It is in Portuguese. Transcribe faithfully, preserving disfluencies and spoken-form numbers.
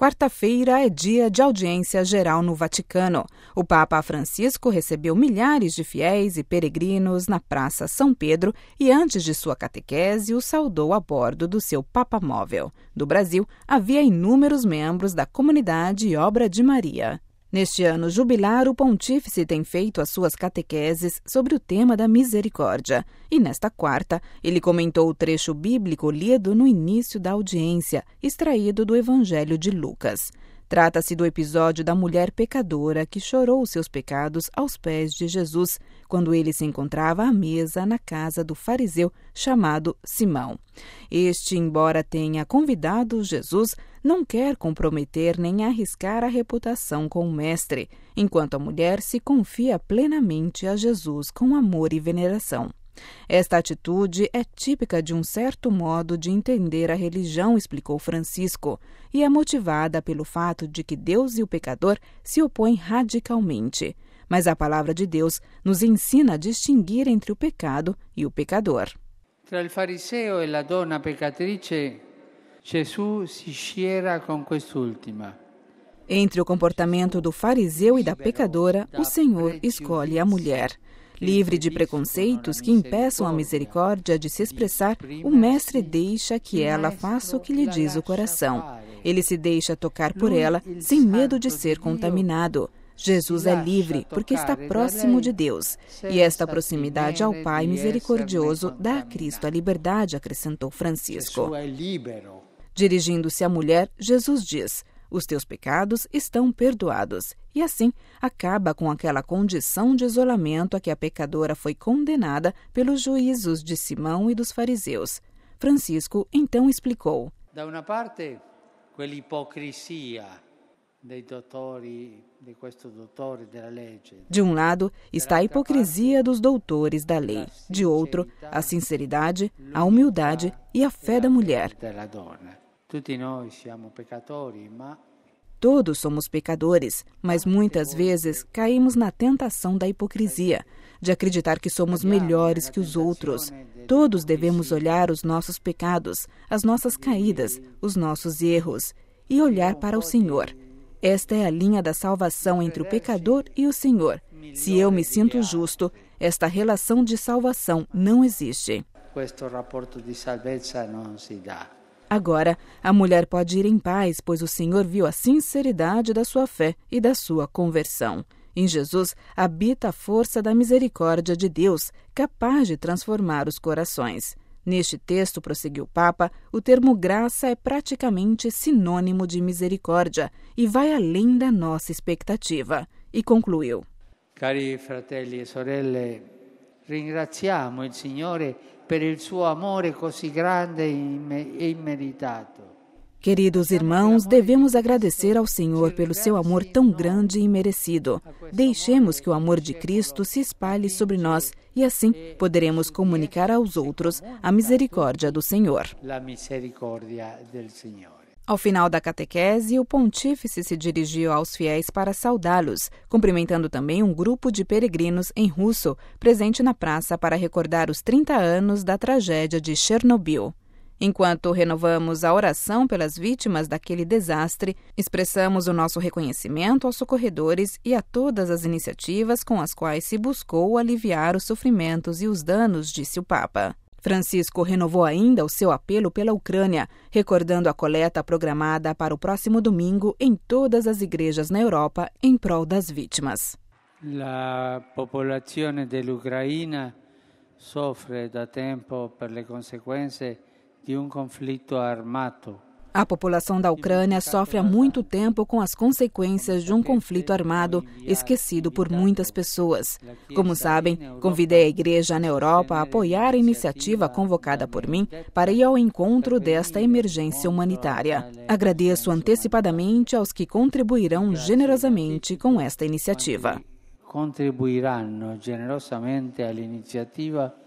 Quarta-feira é dia de audiência geral no Vaticano. O Papa Francisco recebeu milhares de fiéis e peregrinos na Praça São Pedro e, antes de sua catequese, o saudou a bordo do seu papamóvel. Do Brasil, havia inúmeros membros da comunidade Obra de Maria. Neste ano jubilar, o pontífice tem feito as suas catequeses sobre o tema da misericórdia. E nesta quarta, ele comentou o trecho bíblico lido no início da audiência, extraído do Evangelho de Lucas. Trata-se do episódio da mulher pecadora que chorou os seus pecados aos pés de Jesus, quando ele se encontrava à mesa na casa do fariseu chamado Simão. Este, embora tenha convidado Jesus, não quer comprometer nem arriscar a reputação com o mestre, enquanto a mulher se confia plenamente a Jesus com amor e veneração. Esta atitude é típica de um certo modo de entender a religião, explicou Francisco, e é motivada pelo fato de que Deus e o pecador se opõem radicalmente. Mas a palavra de Deus nos ensina a distinguir entre o pecado e o pecador. Tra il fariseo e la donna peccatrice, Gesù si schiera con quest'ultima. Entre o comportamento do fariseu e da pecadora, o Senhor escolhe a mulher. Livre de preconceitos que impeçam a misericórdia de se expressar, o mestre deixa que ela faça o que lhe diz o coração. Ele se deixa tocar por ela, sem medo de ser contaminado. Jesus é livre porque está próximo de Deus. E esta proximidade ao Pai misericordioso dá a Cristo a liberdade, acrescentou Francisco. Dirigindo-se à mulher, Jesus diz: os teus pecados estão perdoados. E assim acaba com aquela condição de isolamento a que a pecadora foi condenada pelos juízos de Simão e dos fariseus. Francisco então explicou. Da uma parte, quell'ipocrisia dei dottori, di questo dottore della legge. De um lado está a hipocrisia dos doutores da lei. De outro, a sinceridade, a humildade e a fé da mulher. Tutti noi siamo peccatori, ma Todos somos pecadores, mas muitas vezes caímos na tentação da hipocrisia, de acreditar que somos melhores que os outros. Todos devemos olhar os nossos pecados, as nossas caídas, os nossos erros, e olhar para o Senhor. Esta é a linha da salvação entre o pecador e o Senhor. Se eu me sinto justo, esta relação de salvação não existe. Questo rapporto di salvezza non si dà. Agora, a mulher pode ir em paz, pois o Senhor viu a sinceridade da sua fé e da sua conversão. Em Jesus habita a força da misericórdia de Deus, capaz de transformar os corações. Neste texto, prosseguiu o Papa, o termo graça é praticamente sinônimo de misericórdia e vai além da nossa expectativa. E concluiu: Cari fratelli e sorelle, ringraziamo il Signore per il suo amore così grande e immeritato. Queridos irmãos, devemos agradecer ao Senhor pelo seu amor tão grande e merecido. Deixemos que o amor de Cristo se espalhe sobre nós e assim poderemos comunicar aos outros a misericórdia do Senhor. La misericordia del Signore. Ao final da catequese, o pontífice se dirigiu aos fiéis para saudá-los, cumprimentando também um grupo de peregrinos em russo, presente na praça para recordar os trinta anos da tragédia de Chernobyl. Enquanto renovamos a oração pelas vítimas daquele desastre, expressamos o nosso reconhecimento aos socorredores e a todas as iniciativas com as quais se buscou aliviar os sofrimentos e os danos, disse o Papa. Francisco renovou ainda o seu apelo pela Ucrânia, recordando a coleta programada para o próximo domingo em todas as igrejas na Europa em prol das vítimas. A popolação dell'Ucraina sofre da tempo per le conseguenze di un conflitto armato. A população da Ucrânia sofre há muito tempo com as consequências de um conflito armado esquecido por muitas pessoas. Como sabem, convidei a Igreja na Europa a apoiar a iniciativa convocada por mim para ir ao encontro desta emergência humanitária. Agradeço antecipadamente aos que contribuirão generosamente com esta iniciativa. Contribuiranno generosamente all'iniziativa